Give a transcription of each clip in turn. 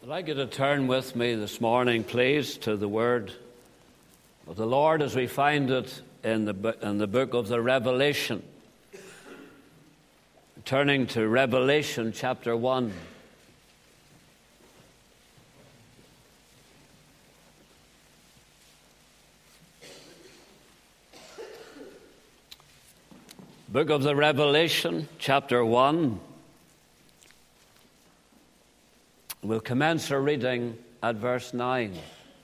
I'd like you to turn with me this morning, please, to the Word of the Lord as we find it in the book of the Revelation. Turning to Revelation chapter 1. Book of the Revelation, chapter 1. We'll commence our reading at verse 9.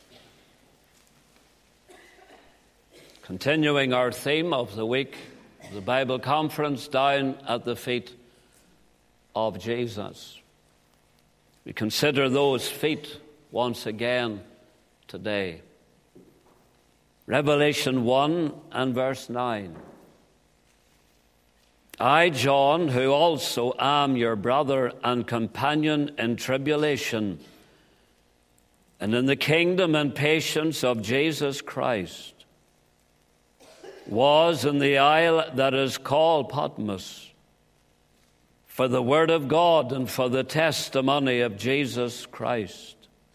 Continuing our theme of the week, the Bible conference down at the feet of Jesus. We consider those feet once again today. Revelation 1 and verse 9. I, John, who also am your brother and companion in tribulation, and in the kingdom and patience of Jesus Christ, was in the isle that is called Patmos, for the word of God and for the testimony of Jesus Christ.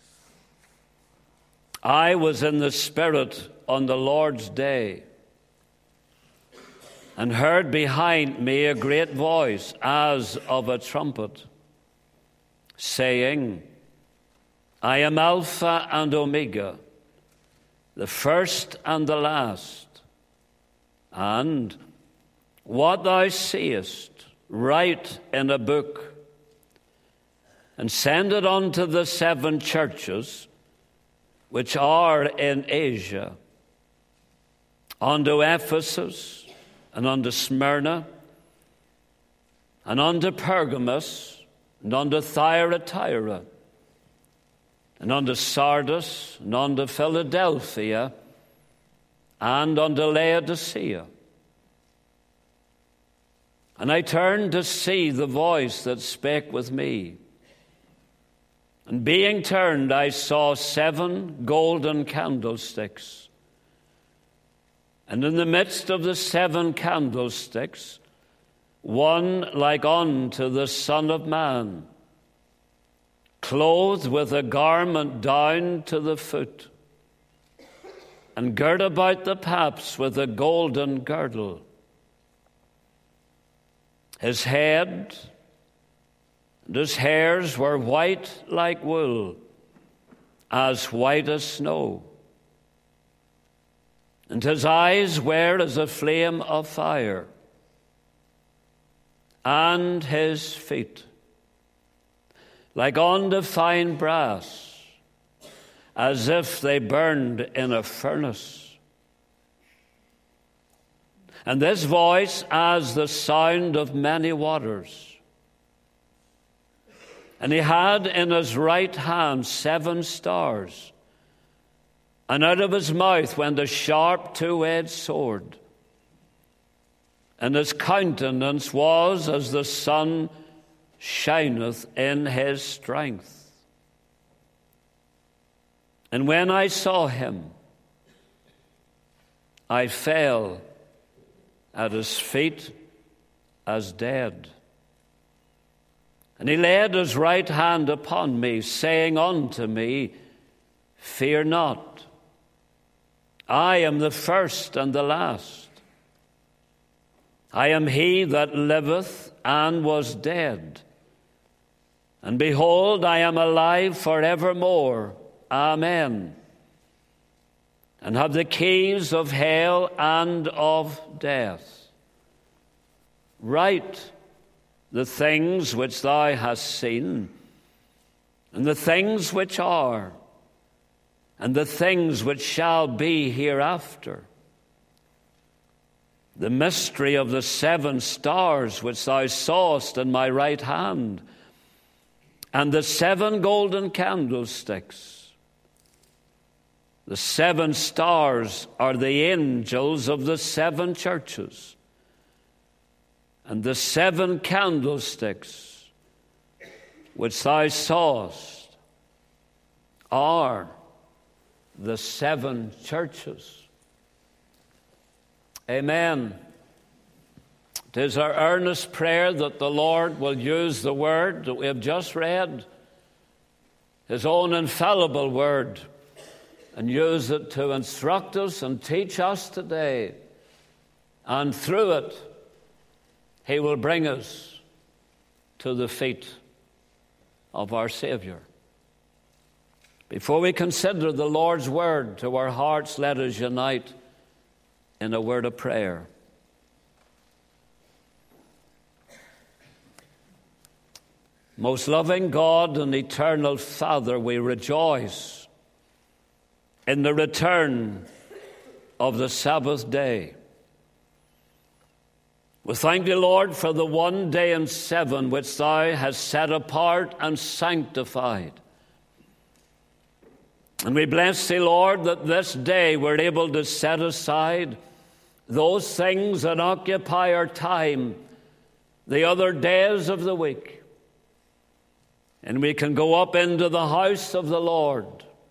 I was in the Spirit on the Lord's day, and heard behind me a great voice as of a trumpet, saying, I am Alpha and Omega, the first and the last. And what thou seest, write in a book, and send it unto the 7 churches which are in Asia, unto Ephesus, and unto Smyrna, and unto Pergamos, and unto Thyatira, and unto Sardis, and unto Philadelphia, and unto Laodicea. And I turned to see the voice that spake with me. And being turned, I saw 7 golden candlesticks. And in the midst of the 7 candlesticks, one like unto the Son of Man, clothed with a garment down to the foot, and girt about the paps with a golden girdle. His head and his hairs were white like wool, as white as snow. And his eyes were as a flame of fire, and his feet like unto fine brass, as if they burned in a furnace. And this voice as the sound of many waters. And he had in his right hand 7 stars, and out of his mouth went a sharp 2-edged sword. And his countenance was as the sun shineth in his strength. And when I saw him, I fell at his feet as dead. And he laid his right hand upon me, saying unto me, Fear not. I am the first and the last. I am he that liveth and was dead. And behold, I am alive forevermore. Amen. And have the keys of hell and of death. Write the things which thou hast seen, and the things which are, and the things which shall be hereafter. The mystery of the 7 stars which thou sawest in my right hand, and the 7 golden candlesticks. The 7 stars are the angels of the 7 churches, and the 7 candlesticks which thou sawest are the 7 churches. Amen. It is our earnest prayer that the Lord will use the word that we have just read His own infallible word, and use it to instruct us and teach us today. And through it, he will bring us to the feet of our Savior. Before we consider the Lord's word to our hearts, let us unite in a word of prayer. Most loving God and eternal Father, we rejoice in the return of the Sabbath day. We thank thee, Lord, for the one day in 7 which thou hast set apart and sanctified. And we bless thee, Lord, that this day we're able to set aside those things that occupy our time the other days of the week. And we can go up into the house of the Lord.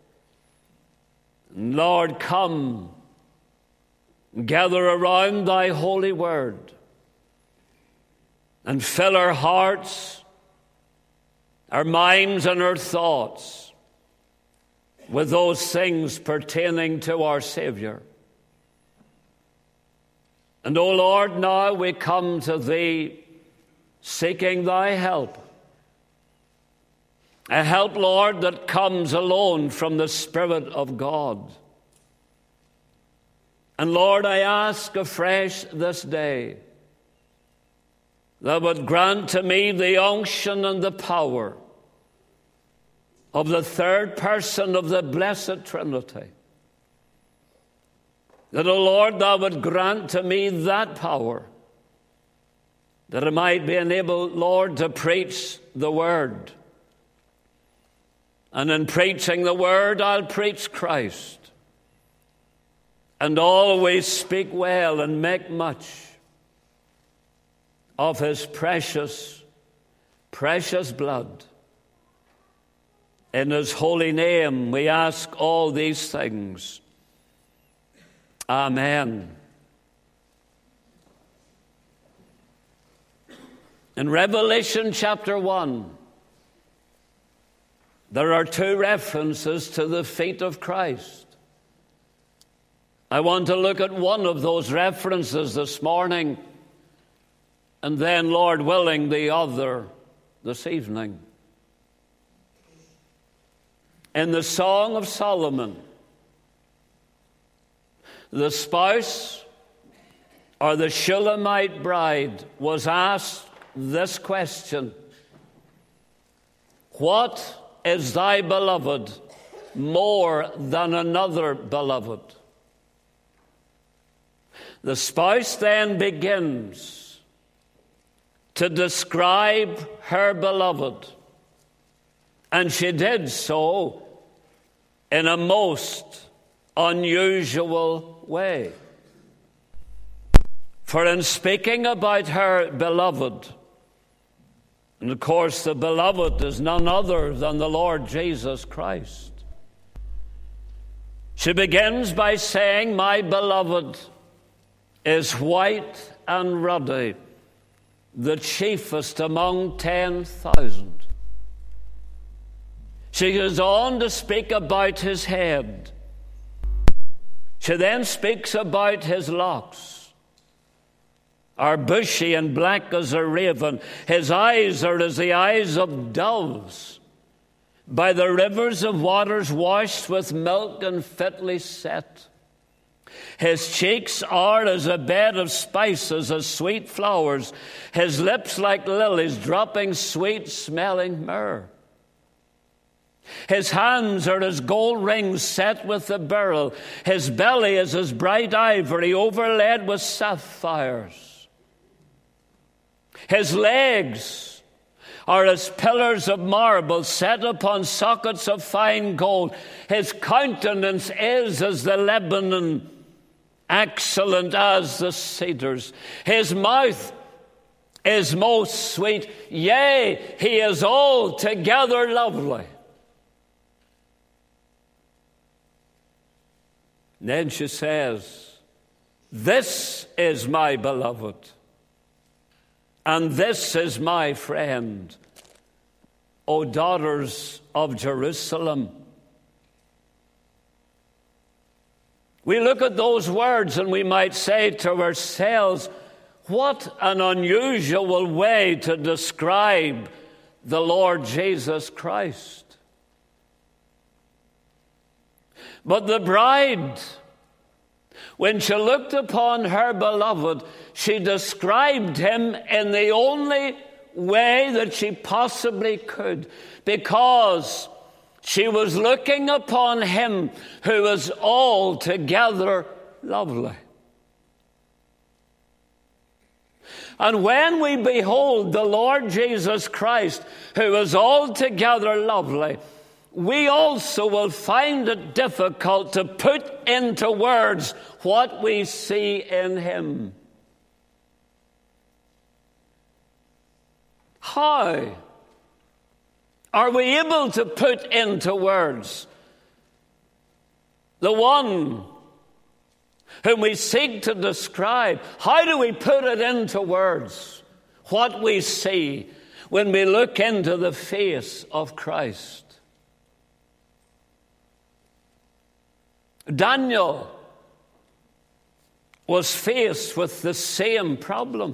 And Lord, come, gather around thy holy word, and fill our hearts, our minds, and our thoughts with those things pertaining to our Savior. And, O Lord, now we come to thee seeking thy help. A help, Lord, that comes alone from the Spirit of God. And, Lord, I ask afresh this day that would grant to me the unction and the power of the third person of the Blessed Trinity. That, O Lord, thou would grant to me that power, that I might be enabled, Lord, to preach the word. And in preaching the word, I'll preach Christ, and always speak well and make much of his precious, precious blood. In his holy name we ask all these things. Amen. In Revelation chapter 1, there are 2 references to the feet of Christ. I want to look at one of those references this morning, and then, Lord willing, the other this evening. In the Song of Solomon, the spouse or the Shulamite bride was asked this question: what is thy beloved more than another beloved? The spouse then begins to describe her beloved, and she did so in a most unusual way. For in speaking about her beloved, and of course the beloved is none other than the Lord Jesus Christ, she begins by saying, my beloved is white and ruddy, the chiefest among 10,000. She goes on to speak about his head. She then speaks about his locks, are bushy and black as a raven. His eyes are as the eyes of doves, by the rivers of waters washed with milk and fitly set. His cheeks are as a bed of spices, as sweet flowers. His lips like lilies, dropping sweet-smelling myrrh. His hands are as gold rings set with a beryl. His belly is as bright ivory, overlaid with sapphires. His legs are as pillars of marble set upon sockets of fine gold. His countenance is as the Lebanon, excellent as the cedars. His mouth is most sweet. Yea, he is altogether lovely. Then she says, this is my beloved, and this is my friend. O daughters of Jerusalem. We look at those words and we might say to ourselves, what an unusual way to describe the Lord Jesus Christ. But the bride, when she looked upon her beloved, she described him in the only way that she possibly could, because she was looking upon him who was altogether lovely. And when we behold the Lord Jesus Christ, who is altogether lovely, we also will find it difficult to put into words what we see in him. How are we able to put into words the one whom we seek to describe? How do we put it into words what we see when we look into the face of Christ? Daniel was faced with the same problem.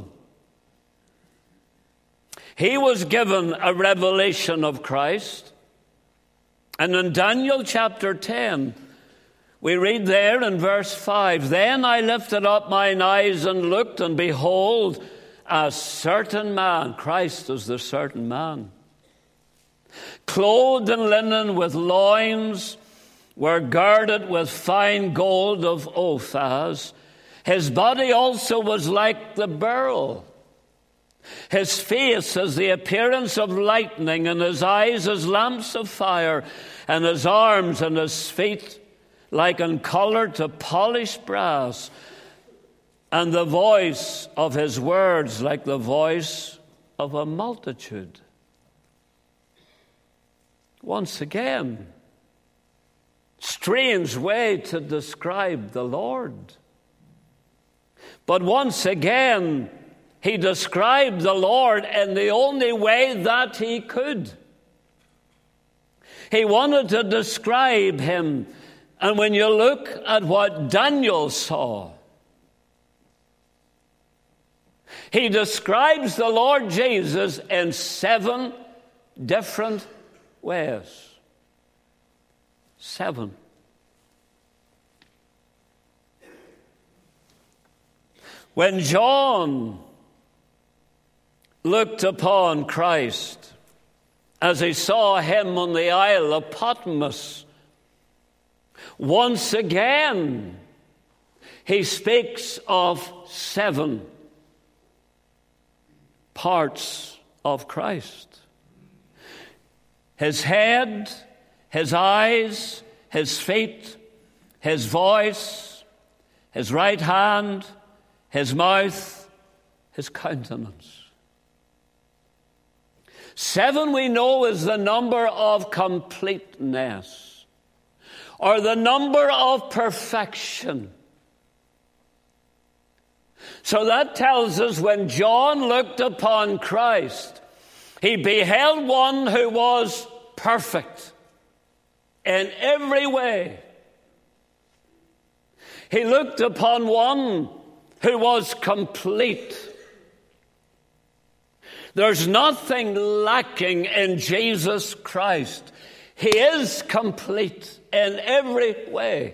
He was given a revelation of Christ. And in Daniel chapter 10, we read there in verse 5, "Then I lifted up mine eyes and looked, and behold, a certain man," Christ is the certain man, "clothed in linen with loins, were girded with fine gold of Ophir. His body also was like the beryl. His face as the appearance of lightning, and his eyes as lamps of fire, and his arms and his feet like in color to polished brass, and the voice of his words like the voice of a multitude." Once again, strange way to describe the Lord. But once again, he described the Lord in the only way that he could. He wanted to describe him. And when you look at what Daniel saw, he describes the Lord Jesus in 7 different ways. 7. When John looked upon Christ as he saw him on the Isle of Patmos, once again he speaks of 7 parts of Christ. His head, his eyes, his feet, his voice, his right hand, his mouth, his countenance. 7 we know is the number of completeness, or the number of perfection. So that tells us when John looked upon Christ, he beheld one who was perfect in every way. He looked upon one who was complete. There's nothing lacking in Jesus Christ. He is complete in every way.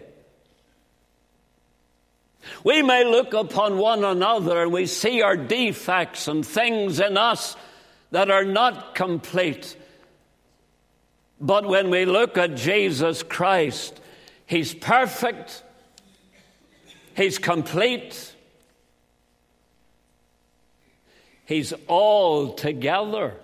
We may look upon one another and we see our defects and things in us that are not complete. But when we look at Jesus Christ, he's perfect, he's complete, he's altogether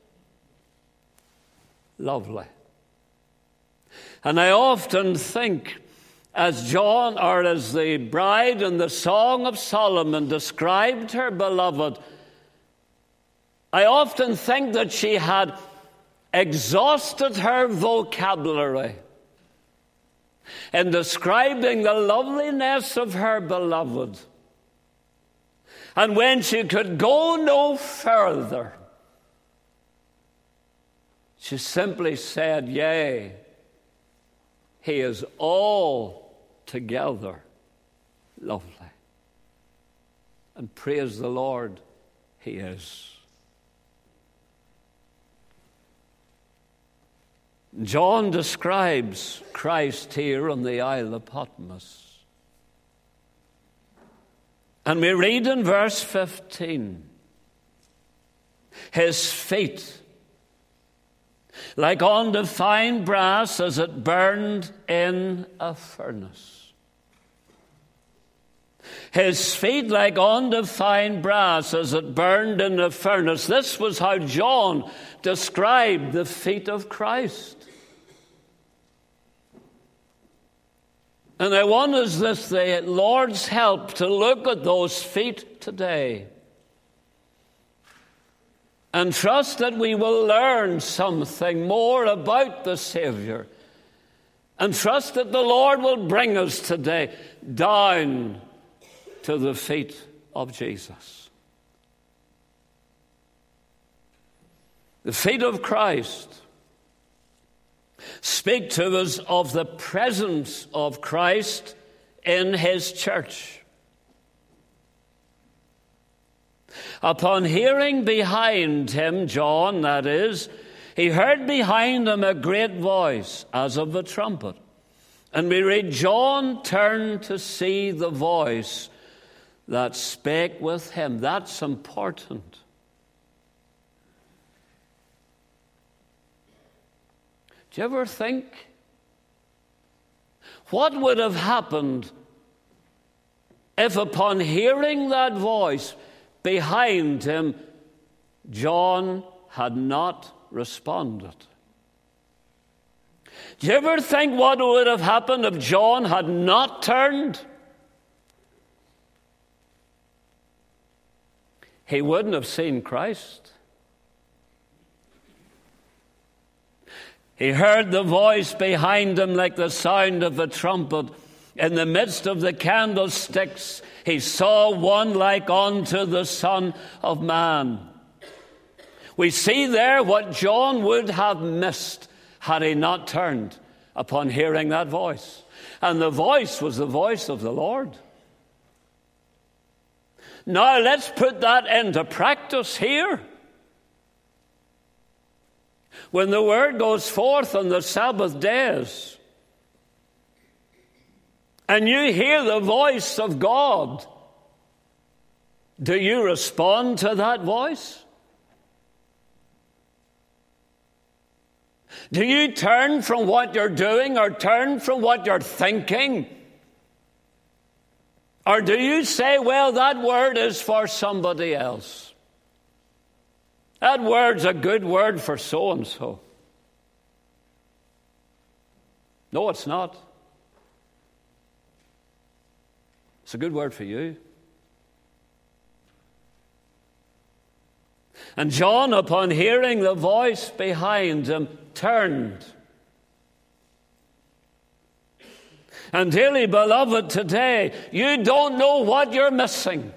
lovely. And I often think, as John, or as the bride in the Song of Solomon described her beloved, I often think that she had exhausted her vocabulary in describing the loveliness of her beloved. And when she could go no further, She simply said, yea, he is altogether lovely. And praise the Lord, he is. John describes Christ here on the Isle of Patmos. And we read in verse 15, his feet, like unto fine brass as it burned in a furnace. His feet like unto fine brass as it burned in a furnace. This was how John described the feet of Christ. And I want us with the Lord's help to look at those feet today and trust that we will learn something more about the Savior, and trust that the Lord will bring us today down to the feet of Jesus. The feet of Christ speak to us of the presence of Christ in his church. Upon hearing behind him, John, that is, he heard behind him a great voice as of a trumpet. And we read, John turned to see the voice that spake with him. That's important. Do you ever think what would have happened if upon hearing that voice behind him, John had not responded? Do you ever think what would have happened if John had not turned? He wouldn't have seen Christ. He heard the voice behind him like the sound of a trumpet. In the midst of the candlesticks, he saw one like unto the Son of Man. We see there what John would have missed had he not turned upon hearing that voice. And the voice was the voice of the Lord. Now let's put that into practice here. When the word goes forth on the Sabbath days, and you hear the voice of God, do you respond to that voice? Do you turn from what you're doing or turn from what you're thinking? Or do you say, well, that word is for somebody else? That word's a good word for so-and-so. No, it's not. It's a good word for you. And John, upon hearing the voice behind him, turned. And dearly beloved, today, you don't know what you're missing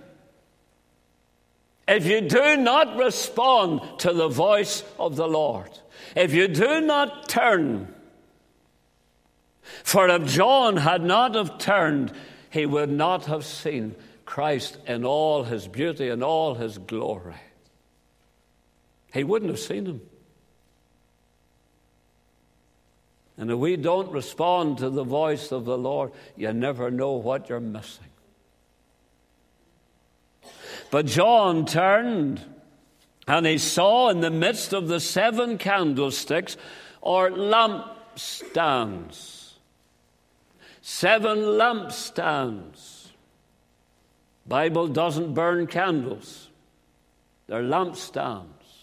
if you do not respond to the voice of the Lord. If you do not turn. For if John had not have turned, he would not have seen Christ in all his beauty and all his glory. He wouldn't have seen him. And if we don't respond to the voice of the Lord, you never know what you're missing. But John turned, and he saw in the midst of the 7 candlesticks, or lampstands, 7 lampstands. Bible doesn't burn candles. They're lampstands.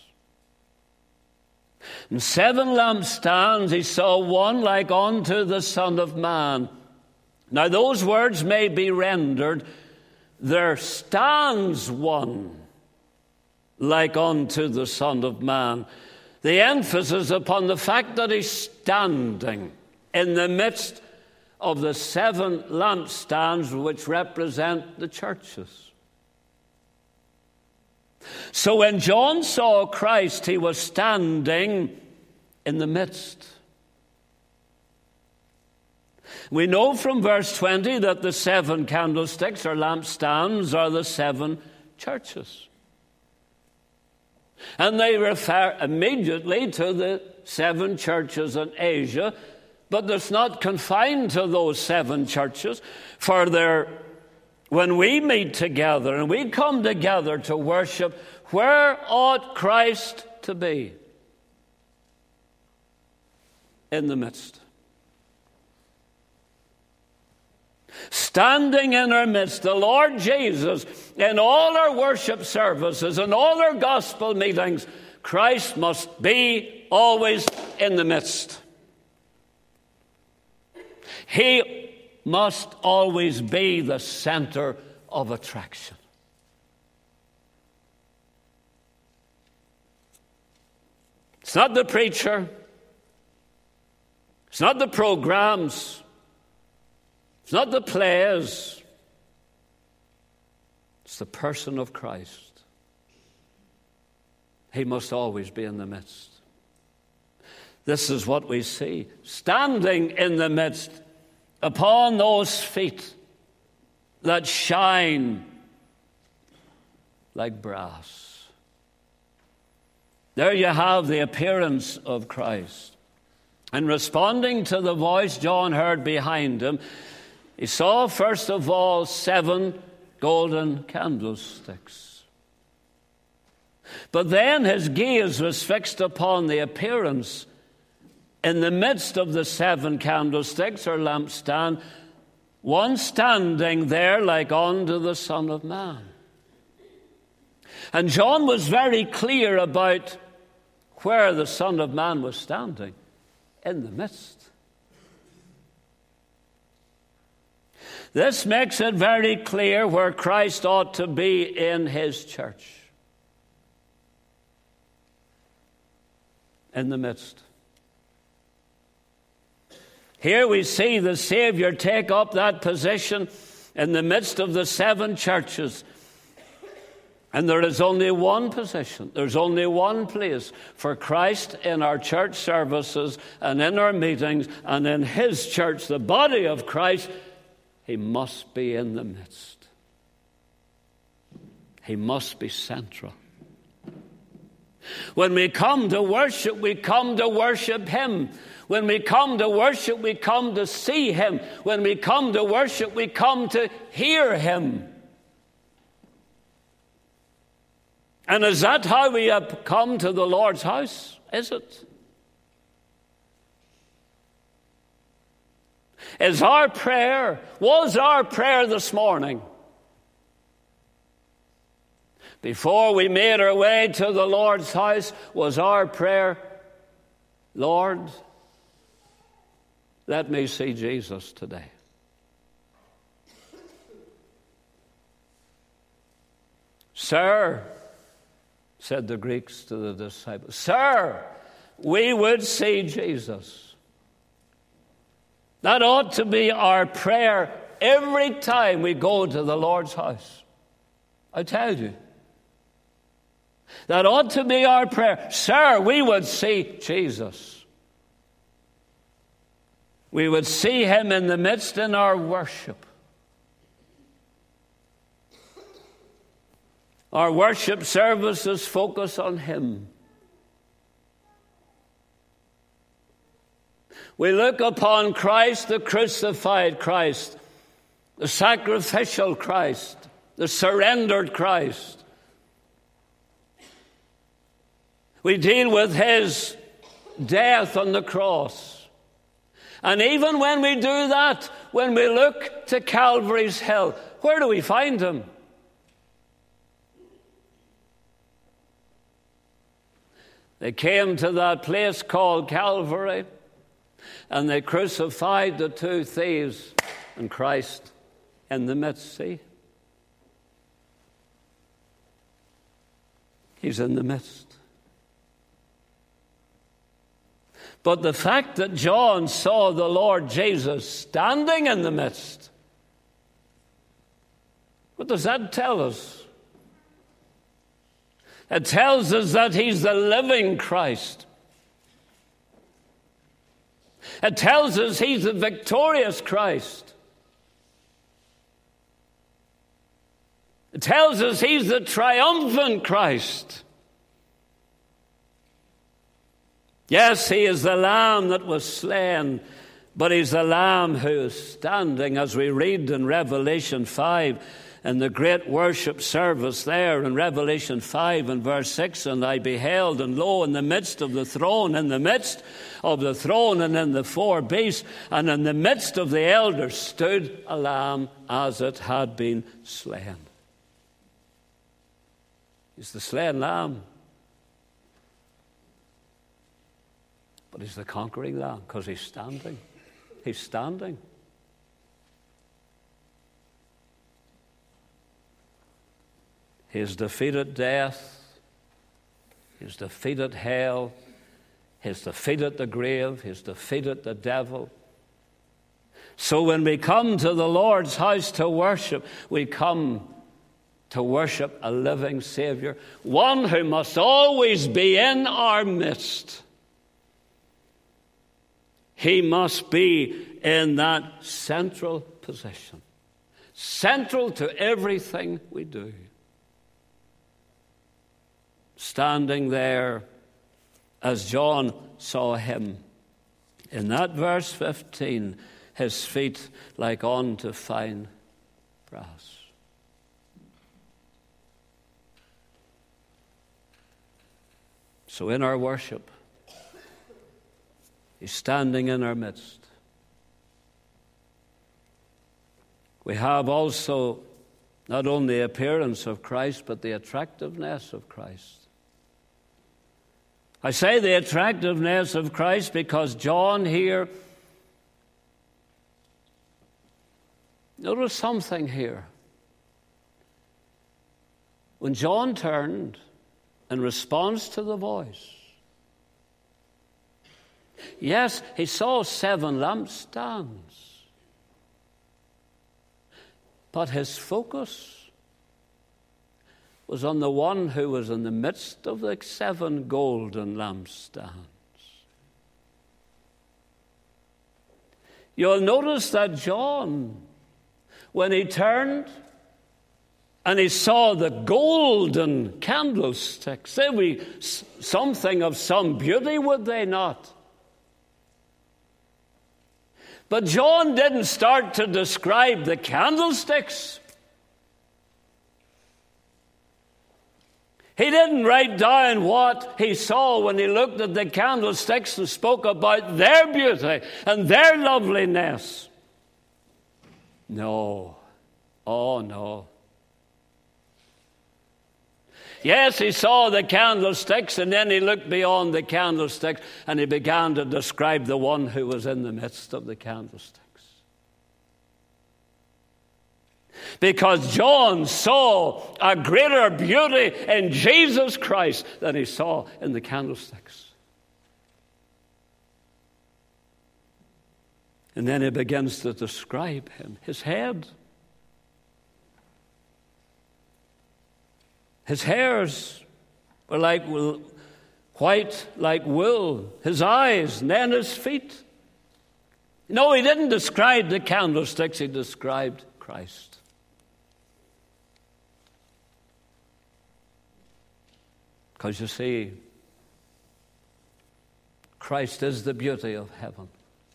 And 7 lampstands, he saw one like unto the Son of Man. Now those words may be rendered, there stands one like unto the Son of Man. The emphasis upon the fact that he's standing in the midst of the 7 lampstands which represent the churches. So when John saw Christ, he was standing in the midst. We know from verse 20 that the 7 candlesticks or lampstands are the 7 churches. And they refer immediately to the 7 churches in Asia, but it's not confined to those 7 churches, for when we meet together and we come together to worship, where ought Christ to be? In the midst. Standing in our midst, the Lord Jesus, in all our worship services and all our gospel meetings, Christ must be always in the midst. He must always be the center of attraction. It's not the preacher. It's not the programs. It's not the plays. It's the person of Christ. He must always be in the midst. This is what we see. Standing in the midst upon those feet that shine like brass. There you have the appearance of Christ. And responding to the voice John heard behind him, he saw, first of all, 7 golden candlesticks. But then his gaze was fixed upon the appearance in the midst of the 7 candlesticks or lampstand, one standing there like unto the Son of Man. And John was very clear about where the Son of Man was standing, in the midst. This makes it very clear where Christ ought to be in his church. In the midst. Here we see the Savior take up that position in the midst of the 7 churches. And there is only one position, there's only one place for Christ in our church services and in our meetings and in his church, the body of Christ. He must be in the midst. He must be central. When we come to worship him. When we come to worship, we come to see him. When we come to worship, we come to hear him. And is that how we have come to the Lord's house? Is it? Was our prayer this morning, before we made our way to the Lord's house, was our prayer, Lord, let me see Jesus today. Sir, said the Greeks to the disciples, Sir, we would see Jesus. That ought to be our prayer every time we go to the Lord's house. I tell you. That ought to be our prayer. Sir, we would see Jesus. We would see him in the midst in our worship. Our worship services focus on him. We look upon Christ, the crucified Christ, the sacrificial Christ, the surrendered Christ. We deal with his death on the cross. And even when we do that, when we look to Calvary's hill, where do we find him? They came to that place called Calvary, and they crucified the 2 thieves, and Christ in the midst. See? He's in the midst. But the fact that John saw the Lord Jesus standing in the midst, what does that tell us? It tells us that he's the living Christ. It tells us he's the victorious Christ. It tells us he's the triumphant Christ. Yes, he is the Lamb that was slain, but he's the Lamb who is standing, as we read in Revelation 5, in the great worship service there in Revelation 5 and verse 6, and I beheld, and lo, in the midst of the throne, and in the four beasts, and in the midst of the elders stood a lamb as it had been slain. He's the slain lamb. But he's the conquering lamb because he's standing. He's standing. He has defeated death. He has defeated hell. He has defeated the grave. He has defeated the devil. So when we come to the Lord's house to worship, we come to worship a living Savior, one who must always be in our midst. He must be in that central position, central to everything we do. Standing there as John saw him. In that verse 15, his feet like unto fine brass. So in our worship, he's standing in our midst. We have also not only the appearance of Christ, but the attractiveness of Christ. I say the attractiveness of Christ because John here, notice something here. When John turned in response to the voice, yes, he saw 7 lampstands, but his focus was on the one who was in the midst of the 7 golden lampstands. You'll notice that John, when he turned and he saw the golden candlesticks, they were something of some beauty, would they not? But John didn't start to describe the candlesticks. He didn't write down what he saw when he looked at the candlesticks and spoke about their beauty and their loveliness. No. Oh, no. Yes, he saw the candlesticks, and then he looked beyond the candlesticks and he began to describe the one who was in the midst of the candlesticks. Because John saw a greater beauty in Jesus Christ than he saw in the candlesticks. And then he begins to describe him. His head. His hairs were like white like wool. His eyes, and then his feet. No, he didn't describe the candlesticks. He described Christ. Because you see, Christ is the beauty of heaven.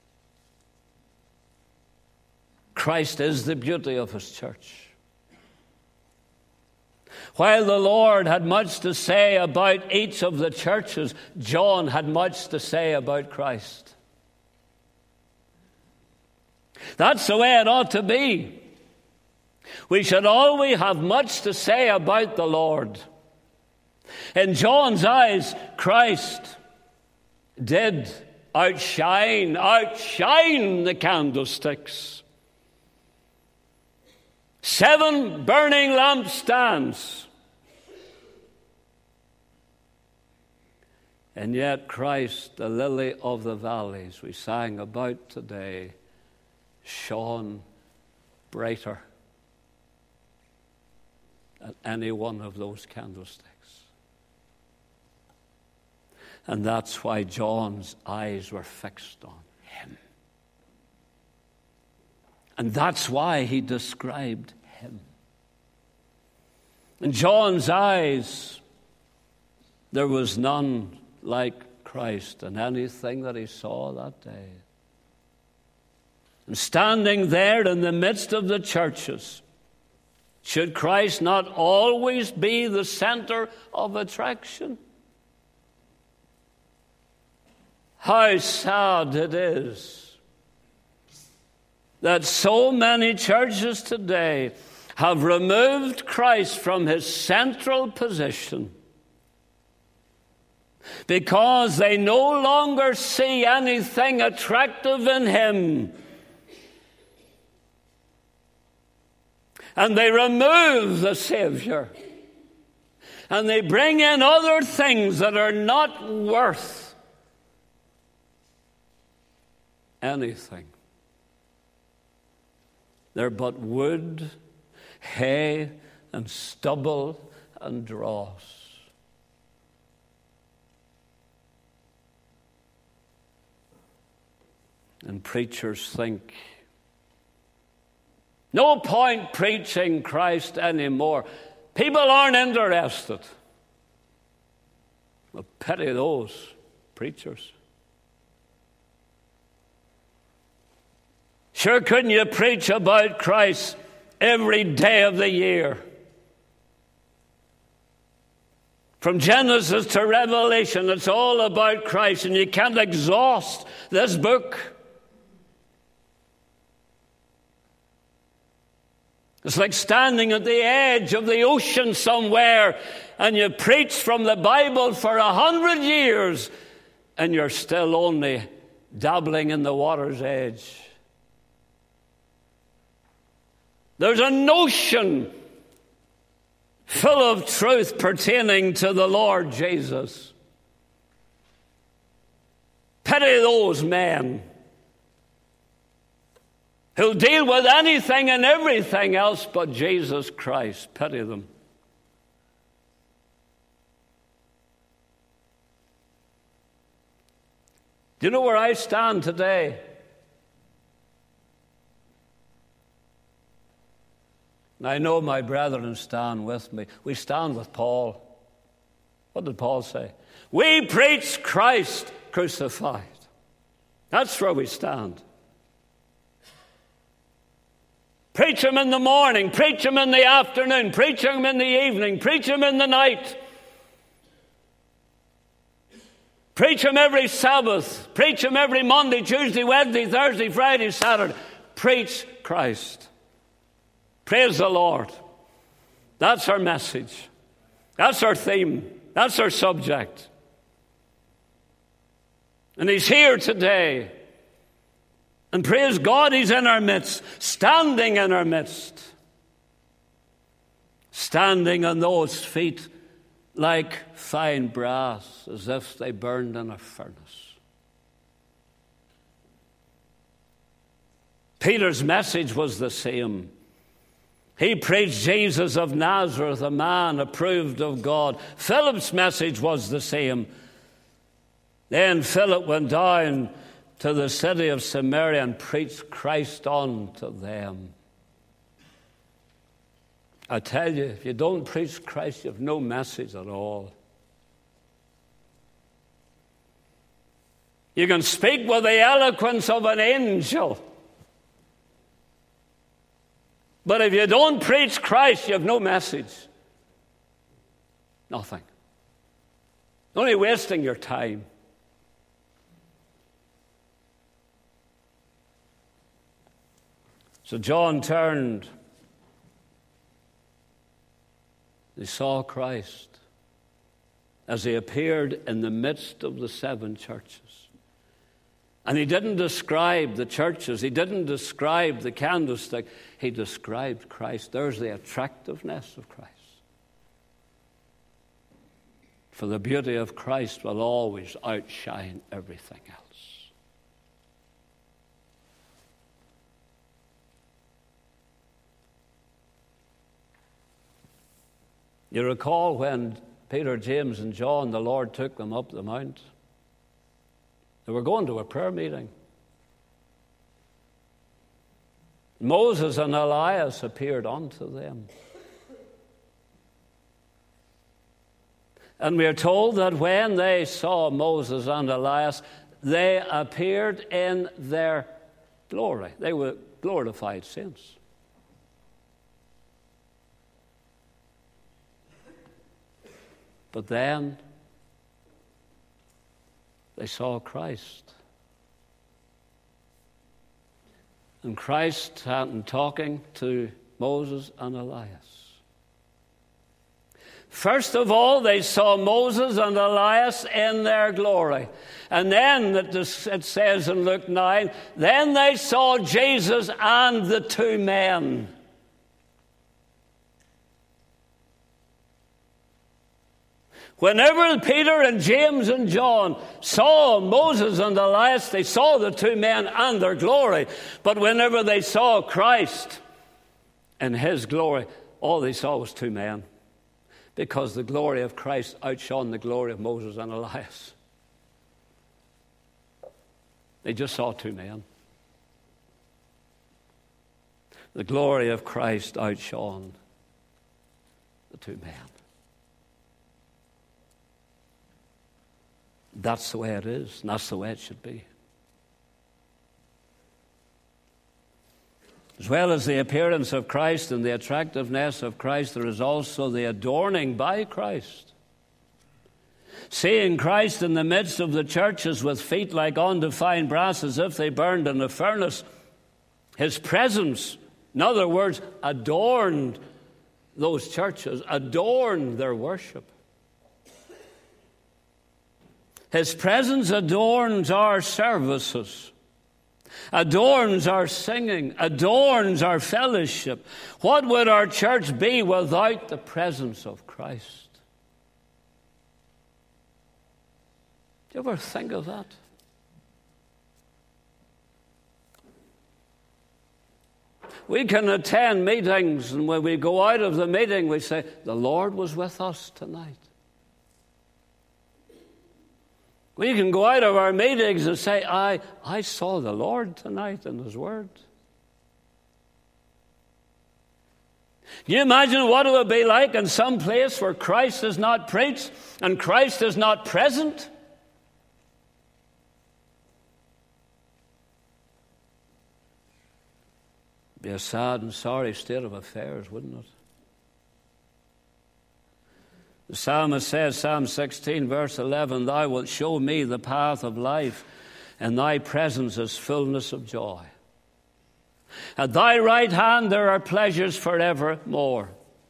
Christ is the beauty of his church. While the Lord had much to say about each of the churches, John had much to say about Christ. That's the way it ought to be. We should always have much to say about the Lord. In John's eyes, Christ did outshine the candlesticks. 7 burning lampstands. And yet Christ, the lily of the valleys we sang about today, shone brighter than any one of those candlesticks. And that's why John's eyes were fixed on him. And that's why he described him. In John's eyes, there was none like Christ in anything that he saw that day. And standing there in the midst of the churches, should Christ not always be the center of attraction? How sad it is that so many churches today have removed Christ from his central position because they no longer see anything attractive in him. And they remove the Savior. And they bring in other things that are not worth anything. They're but wood, hay, and stubble and dross. And preachers think, no point preaching Christ anymore. People aren't interested. Well, pity those preachers. Sure, couldn't you preach about Christ every day of the year? From Genesis to Revelation, it's all about Christ, and you can't exhaust this book. It's like standing at the edge of the ocean somewhere and you preach from the Bible for 100 years and you're still only dabbling in the water's edge. There's an ocean full of truth pertaining to the Lord Jesus. Pity those men who'll deal with anything and everything else but Jesus Christ. Pity them. Do you know where I stand today? And I know my brethren stand with me. We stand with Paul. What did Paul say? We preach Christ crucified. That's where we stand. Preach him in the morning, preach him in the afternoon, preach him in the evening, preach him in the night. Preach him every Sabbath, preach him every Monday, Tuesday, Wednesday, Thursday, Friday, Saturday. Preach Christ. Praise the Lord. That's our message. That's our theme. That's our subject. And he's here today. And praise God, he's in our midst, standing in our midst. Standing on those feet like fine brass, as if they burned in a furnace. Peter's message was the same. He preached Jesus of Nazareth, a man approved of God. Philip's message was the same. Then Philip went down to the city of Samaria and preached Christ unto them. I tell you, if you don't preach Christ, you have no message at all. You can speak with the eloquence of an angel, but if you don't preach Christ, you have no message. Nothing. Only wasting your time. So John turned. He saw Christ as he appeared in the midst of the 7 churches. And he didn't describe the churches. He didn't describe the candlestick. He described Christ. There's the attractiveness of Christ. For the beauty of Christ will always outshine everything else. You recall when Peter, James, and John, the Lord took them up the mount? They were going to a prayer meeting. Moses and Elias appeared unto them. And we are told that when they saw Moses and Elias, they appeared in their glory. They were glorified saints. But then they saw Christ. And Christ hadn't talking to Moses and Elias. First of all, they saw Moses and Elias in their glory. And then it says in Luke 9, then they saw Jesus and the two men. Whenever Peter and James and John saw Moses and Elias, they saw the two men and their glory. But whenever they saw Christ and his glory, all they saw was two men. Because the glory of Christ outshone the glory of Moses and Elias. They just saw two men. The glory of Christ outshone the two men. That's the way it is, and that's the way it should be. As well as the appearance of Christ and the attractiveness of Christ, there is also the adorning by Christ. Seeing Christ in the midst of the churches with feet like undefined brass as if they burned in a furnace, his presence, in other words, adorned those churches, adorned their worship. His presence adorns our services, adorns our singing, adorns our fellowship. What would our church be without the presence of Christ? Do you ever think of that? We can attend meetings, and when we go out of the meeting, we say, the Lord was with us tonight. We can go out of our meetings and say, I saw the Lord tonight in His Word. Can you imagine what it would be like in some place where Christ is not preached and Christ is not present? It'd be a sad and sorry state of affairs, wouldn't it? The psalmist says, Psalm 16, verse 11, Thou wilt show me the path of life, and Thy presence is fullness of joy. At Thy right hand there are pleasures forevermore.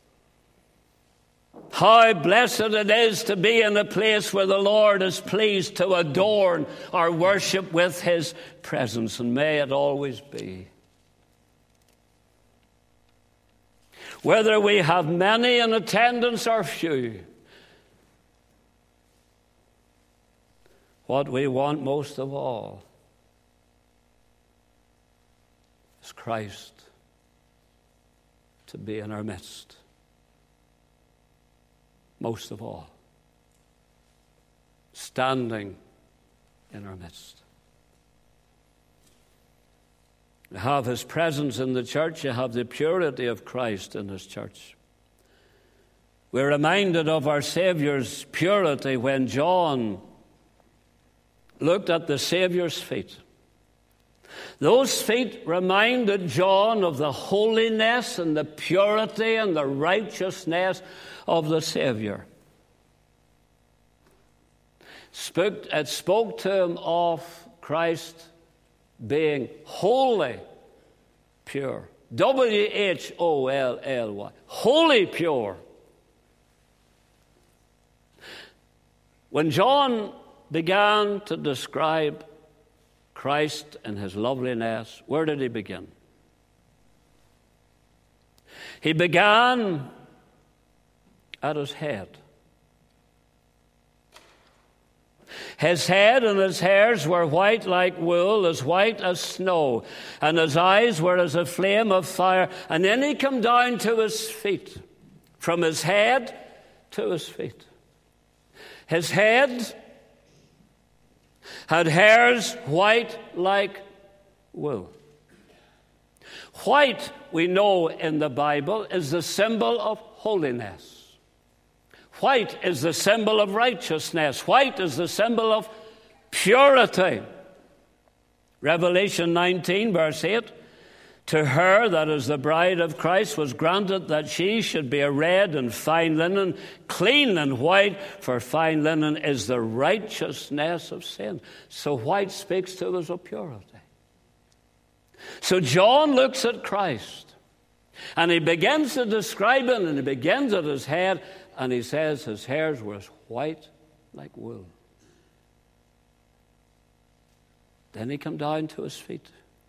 How blessed it is to be in a place where the Lord is pleased to adorn our worship with His presence, and may it always be. Whether we have many in attendance or few, what we want most of all is Christ to be in our midst. Most of all, standing in our midst. You have His presence in the church, you have the purity of Christ in His church. We're reminded of our Savior's purity when John looked at the Savior's feet. Those feet reminded John of the holiness and the purity and the righteousness of the Savior. It spoke to him of Christ being wholly pure. W-H-O-L-L-Y. Wholly pure. When John began to describe Christ and His loveliness, where did he begin? He began at His head. His head and His hairs were white like wool, as white as snow, and His eyes were as a flame of fire. And then He came down to His feet, from His head to His feet. His head had hairs white like wool. White, we know in the Bible, is the symbol of holiness. White is the symbol of righteousness. White is the symbol of purity. Revelation 19, verse 8, to her, that is the bride of Christ, was granted that she should be arrayed in fine linen, clean and white, for fine linen is the righteousness of sin. So white speaks to us of purity. So John looks at Christ, and he begins to describe him, and he begins at his head, and he says his hairs were as white like wool. Then he came down to his feet.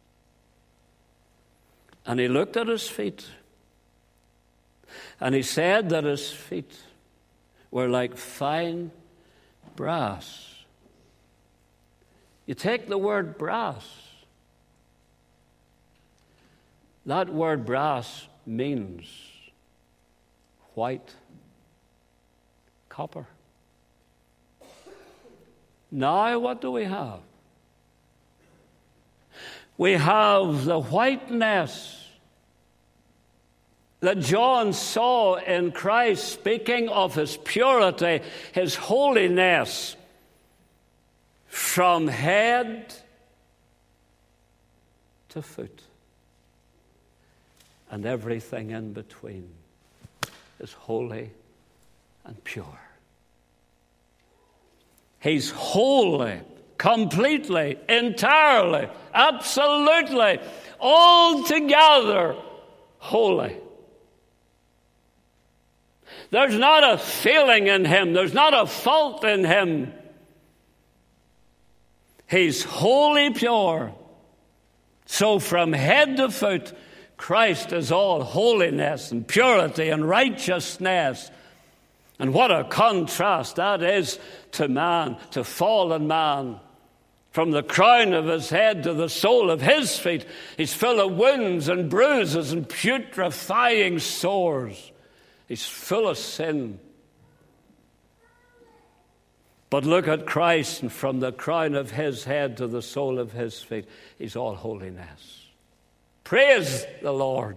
And he looked at his feet. And he said that his feet were like fine brass. You take the word brass. That word brass means white copper. Now what do we have? We have the whiteness that John saw in Christ, speaking of his purity, his holiness, from head to foot, and everything in between is holy and pure. He's holy, completely, entirely, absolutely, altogether holy. There's not a failing in him. There's not a fault in him. He's wholly pure. So from head to foot, Christ is all holiness and purity and righteousness. And what a contrast that is to man, to fallen man. From the crown of his head to the sole of his feet, he's full of wounds and bruises and putrefying sores. He's full of sin. But look at Christ, and from the crown of his head to the sole of his feet, he's all holiness. Praise the Lord.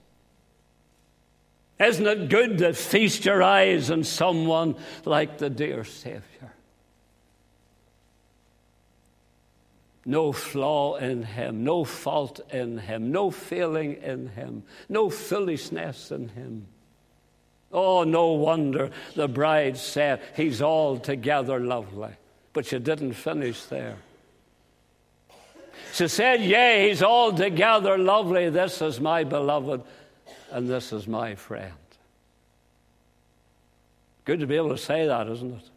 Isn't it good to feast your eyes on someone like the dear Savior? No flaw in him, no fault in him, no failing in him, no foolishness in him. Oh, no wonder the bride said, he's altogether lovely. But she didn't finish there. She said, yea, he's altogether lovely. This is my beloved, and this is my friend. Good to be able to say that, isn't it?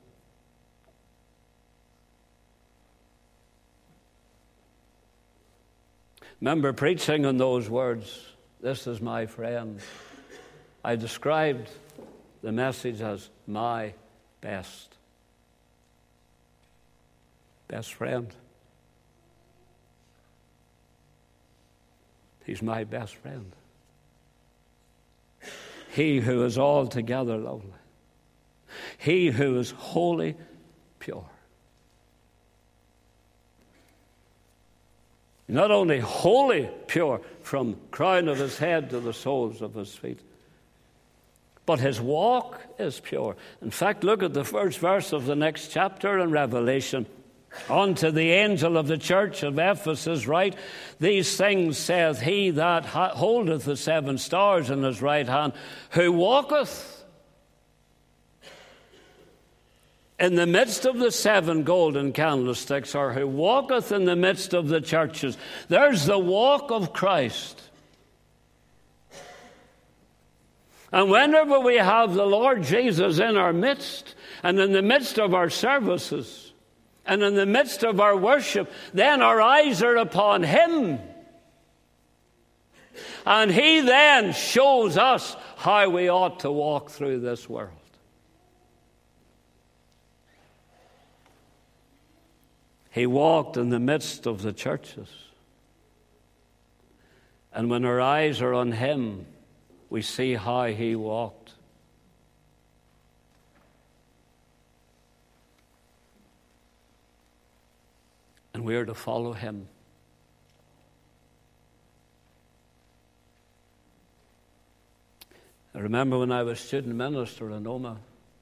Remember preaching on those words, this is my friend. I described the message as my best friend. He's my best friend. He who is altogether lovely. He who is wholly pure. Not only wholly pure from crown of his head to the soles of his feet, but his walk is pure. In fact, look at the first verse of the next chapter in Revelation. Unto the angel of the church of Ephesus write, these things saith he that holdeth the 7 stars in his right hand, who walketh in the midst of the 7 golden candlesticks, or who walketh in the midst of the churches. There's the walk of Christ. And whenever we have the Lord Jesus in our midst, and in the midst of our services, and in the midst of our worship, then our eyes are upon him. And he then shows us how we ought to walk through this world. He walked in the midst of the churches. And when our eyes are on him, we see how he walked. And we are to follow him. I remember when I was student minister in Oma,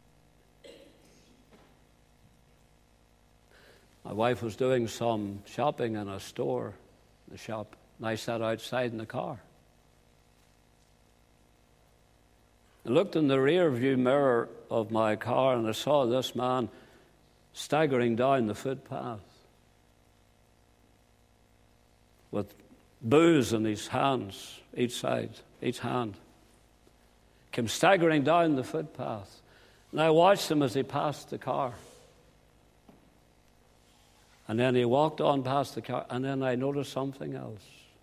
my wife was doing some shopping in a store, the shop, and I sat outside in the car. I looked in the rear view mirror of my car and I saw this man staggering down the footpath with booze in his hands, each hand. Came staggering down the footpath. And I watched him as he passed the car. And then he walked on past the car, and then I noticed something else.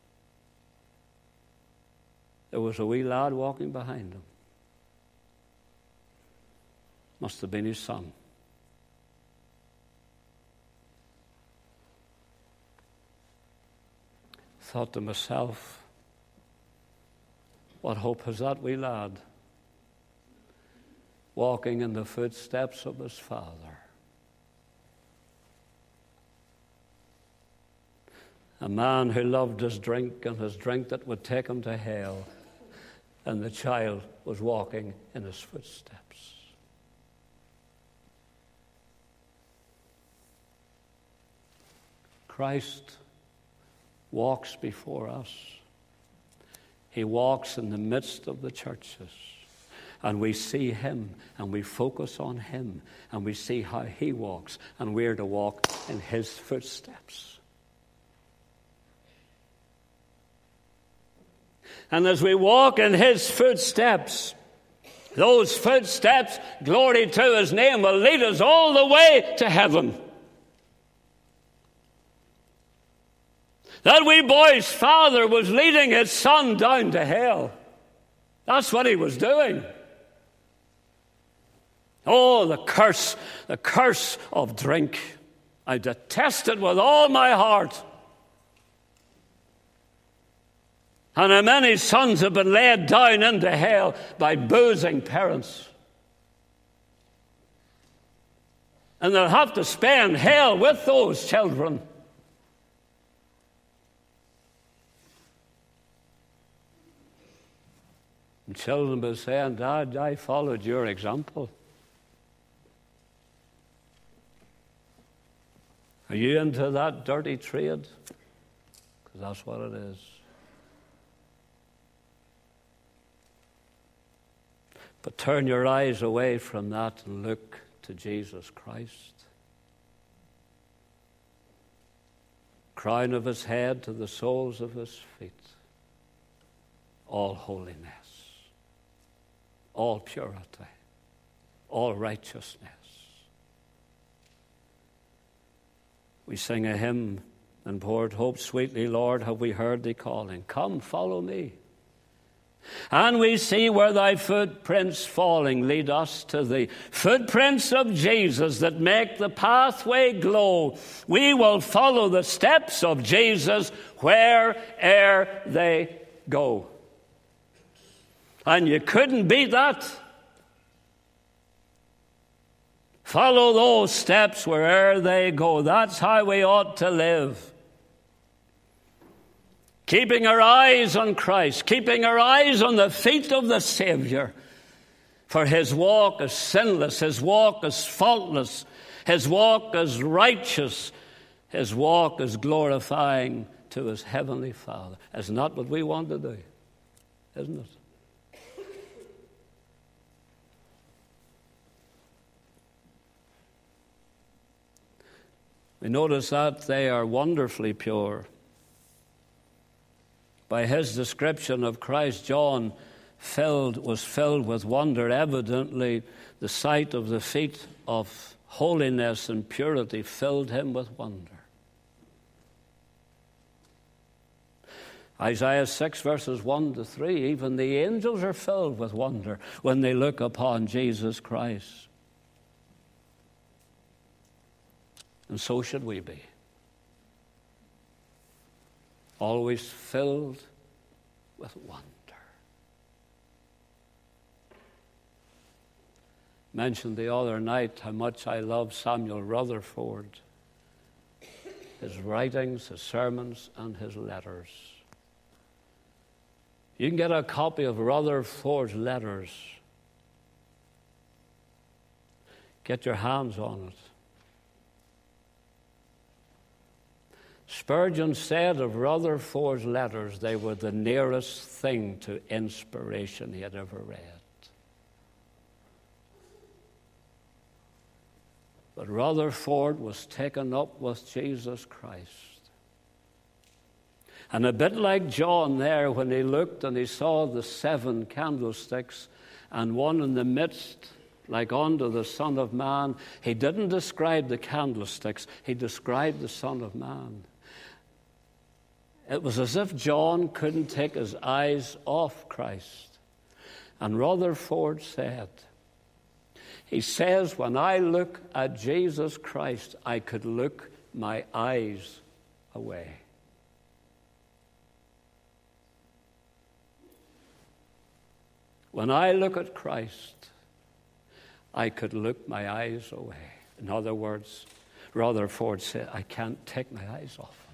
There was a wee lad walking behind him. Must have been his son. Thought to myself, what hope has that wee lad walking in the footsteps of his father? A man who loved his drink and his drink that would take him to hell, and the child was walking in his footsteps. Christ walks before us. He walks in the midst of the churches. And we see him, and we focus on him, and we see how he walks, and we're to walk in his footsteps. And as we walk in his footsteps, those footsteps, glory to his name, will lead us all the way to heaven. That wee boy's father was leading his son down to hell. That's what he was doing. Oh, the curse of drink. I detest it with all my heart. And how many sons have been laid down into hell by boozing parents. And they'll have to spend hell with those children. And children will say, Dad, I followed your example. Are you into that dirty trade? Because that's what it is. But turn your eyes away from that and look to Jesus Christ. Crown of his head to the soles of his feet. All holiness. All purity. All righteousness. We sing a hymn and poured hope sweetly, Lord, have we heard thee calling. Come, follow me. And we see where thy footprints falling lead us to the footprints of Jesus that make the pathway glow. We will follow the steps of Jesus where'er they go. And you couldn't beat that. Follow those steps where'er they go. That's how we ought to live. Keeping our eyes on Christ, keeping our eyes on the feet of the Savior. For his walk is sinless, his walk is faultless, his walk is righteous, his walk is glorifying to his heavenly Father. Isn't that what we want to do? Isn't it? We notice that they are wonderfully pure. By his description of Christ, John was filled with wonder. Evidently, the sight of the feet of holiness and purity filled him with wonder. Isaiah 6, verses 1 to 3, even the angels are filled with wonder when they look upon Jesus Christ. And so should we be. Always filled with wonder. Mentioned the other night how much I love Samuel Rutherford, his writings, his sermons, and his letters. You can get a copy of Rutherford's letters. Get your hands on it. Spurgeon said of Rutherford's letters, they were the nearest thing to inspiration he had ever read. But Rutherford was taken up with Jesus Christ. And a bit like John there, when he looked and he saw the 7 candlesticks and one in the midst, like unto the Son of Man, he didn't describe the candlesticks, he described the Son of Man. It was as if John couldn't take his eyes off Christ. And Rutherford said, he says, when I look at Jesus Christ, I could look my eyes away. When I look at Christ, I could look my eyes away. In other words, Rutherford said, I can't take my eyes off him.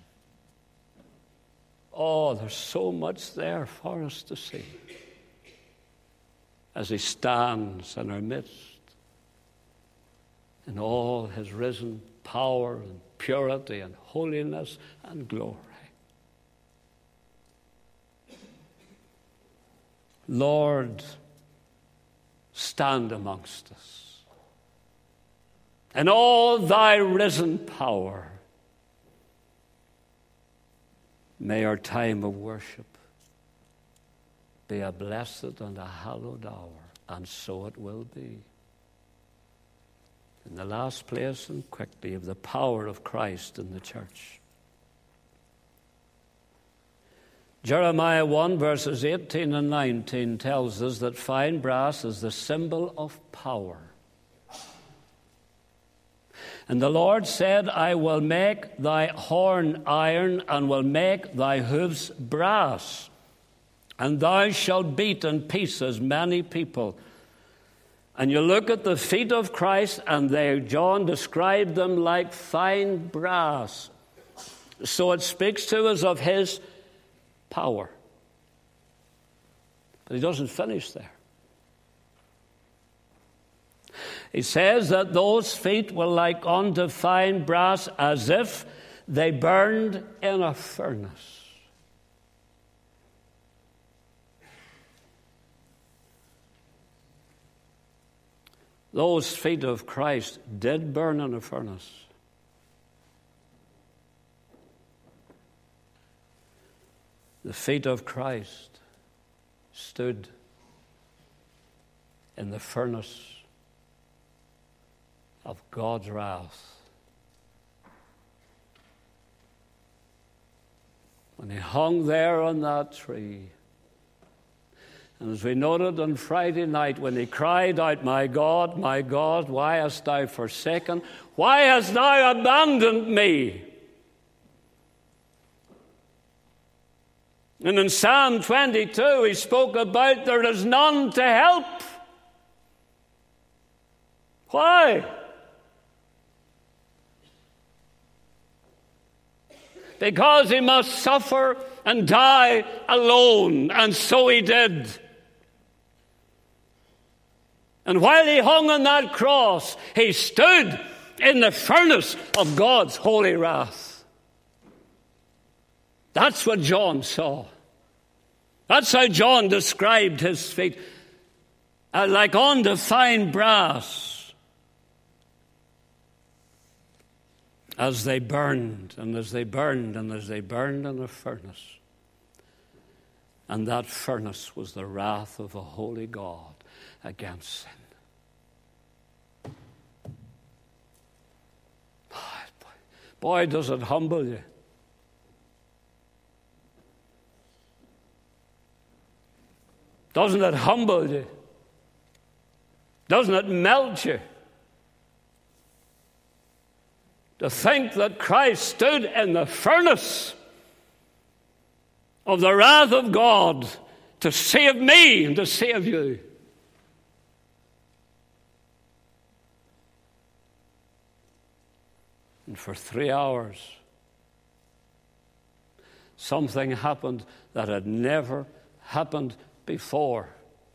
Oh, there's so much there for us to see as he stands in our midst in all his risen power and purity and holiness and glory. Lord, stand amongst us in all thy risen power. May our time of worship be a blessed and a hallowed hour, and so it will be. In the last place and quickly of the power of Christ in the church. Jeremiah 1 verses 18 and 19 tells us that fine brass is the symbol of power. And the Lord said, I will make thy horn iron, and will make thy hoofs brass, and thou shalt beat in pieces many people. And you look at the feet of Christ, and John described them like fine brass. So it speaks to us of his power. But he doesn't finish there. He says that those feet were like unto fine brass, as if they burned in a furnace. Those feet of Christ did burn in a furnace. The feet of Christ stood in the furnace of God's wrath. When he hung there on that tree, and as we noted on Friday night, when he cried out, my God, why hast thou forsaken? Why hast thou abandoned me? And in Psalm 22, he spoke about there is none to help. Why? Because he must suffer and die alone, and so he did. And while he hung on that cross, he stood in the furnace of God's holy wrath. That's what John saw. That's how John described his feet, like unto fine brass. As they burned, and as they burned, and as they burned in a furnace. And that furnace was the wrath of a holy God against sin. Boy, does it humble you. Doesn't it humble you? Doesn't it melt you? To think that Christ stood in the furnace of the wrath of God to save me and to save you. And for 3 hours, something happened that had never happened before.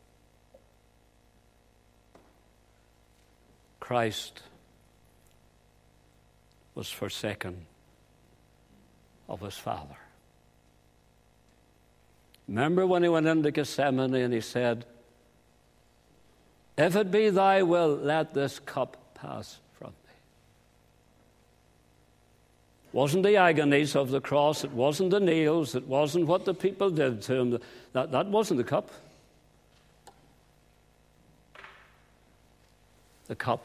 Christ was forsaken of his Father. Remember when he went into Gethsemane and he said, "If it be thy will, let this cup pass from me." It wasn't the agonies of the cross, it wasn't the nails, it wasn't what the people did to him. That wasn't the cup. The cup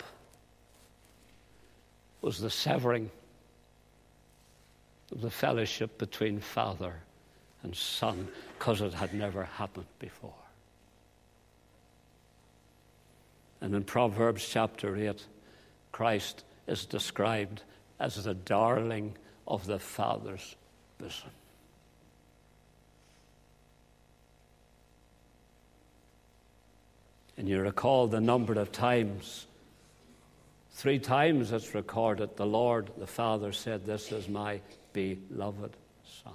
was the severing of the fellowship between Father and Son, because it had never happened before. And in Proverbs chapter 8, Christ is described as the darling of the Father's bosom. And you recall the number of times, 3 times it's recorded, the Lord, the Father said, "This is my beloved Son."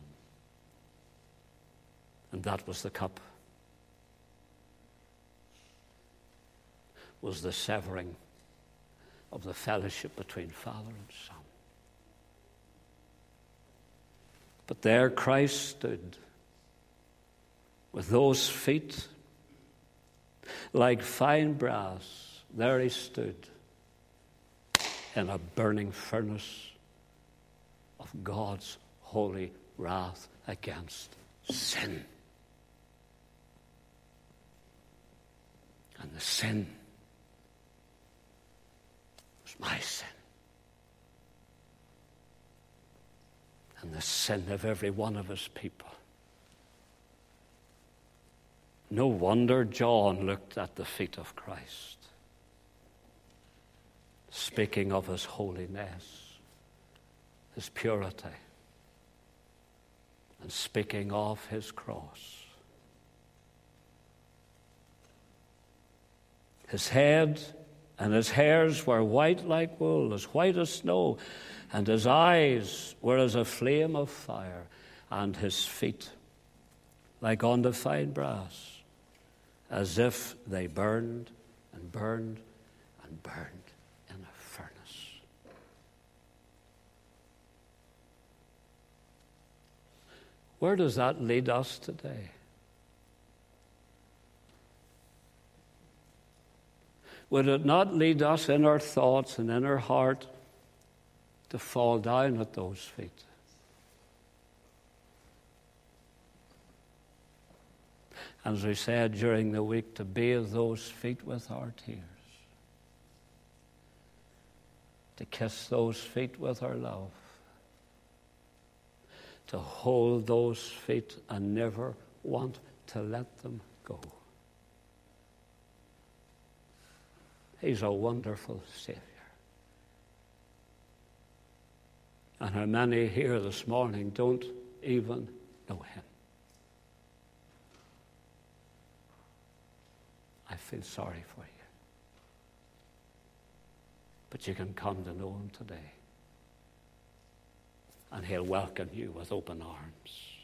And that was the cup. Was the severing of the fellowship between Father and Son. But there Christ stood with those feet like fine brass. There he stood in a burning furnace of God's holy wrath against sin. And the sin was my sin. And the sin of every one of his people. No wonder John looked at the feet of Christ, speaking of his holiness, his purity, and speaking of his cross. His head and his hairs were white like wool, as white as snow, and his eyes were as a flame of fire, and his feet like unto fine brass, as if they burned and burned and burned in a furnace. Where does that lead us today? Would it not lead us in our thoughts and in our heart to fall down at those feet? And as we said during the week, to bathe those feet with our tears, to kiss those feet with our love, to hold those feet and never want to let them go. He's a wonderful Savior. And how many here this morning don't even know him? I feel sorry for you. But you can come to know him today. And he'll welcome you with open arms.